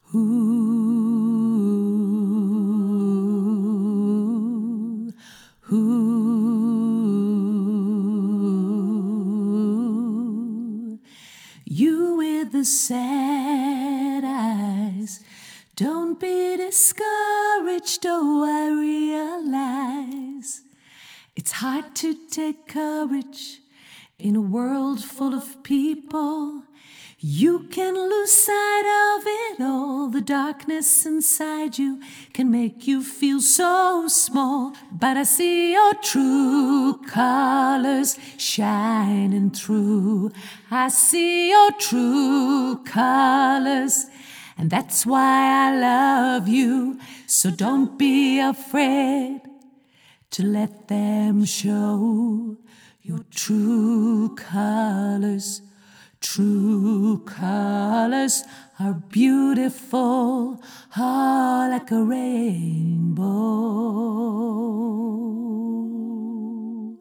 Ooh, ooh. You with the sad eyes, don't be discouraged, oh, I realize it's hard to take courage in a world full of people. You can lose sight of it all. The darkness inside you can make you feel so small. But I see your true colors shining through. I see your true colors, and that's why I love you. So don't be afraid to let them show your true colors. True colors are beautiful, oh, like a rainbow.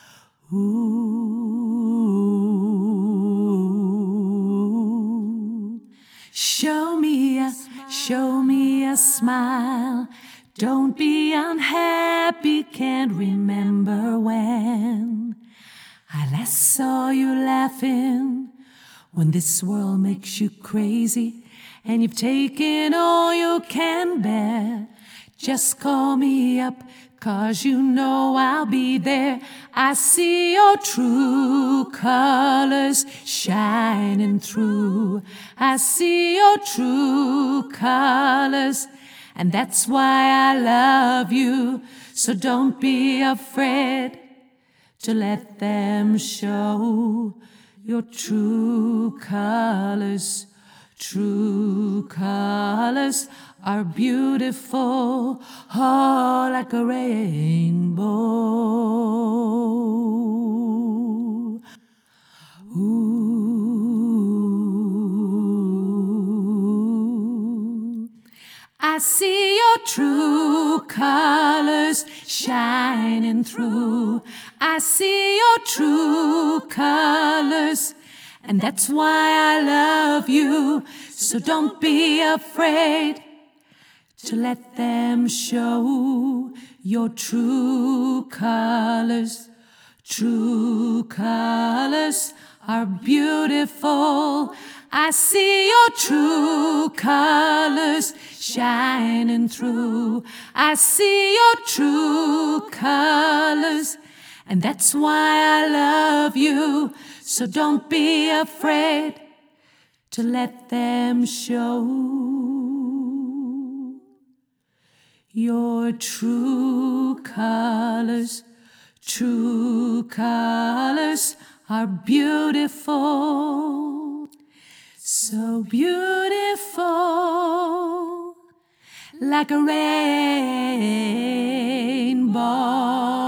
Ooh. Show me a smile. Don't be unhappy, can't remember when I last saw you laughing. When this world makes you crazy and you've taken all you can bear, just call me up, 'cause you know I'll be there. I see your true colors shining through. I see your true colors, and that's why I love you. So don't be afraid to let them show your true colors. True colors are beautiful, oh, like a rainbow. Ooh. I see your true colors shining through. I see your true colors, and that's why I love you. So don't be afraid to let them show your true colors. True colors are beautiful. I see your true colors shining through. I see your true colors, and that's why I love you. So don't be afraid to let them show your true colors. True colors are beautiful, so beautiful, like a rainbow.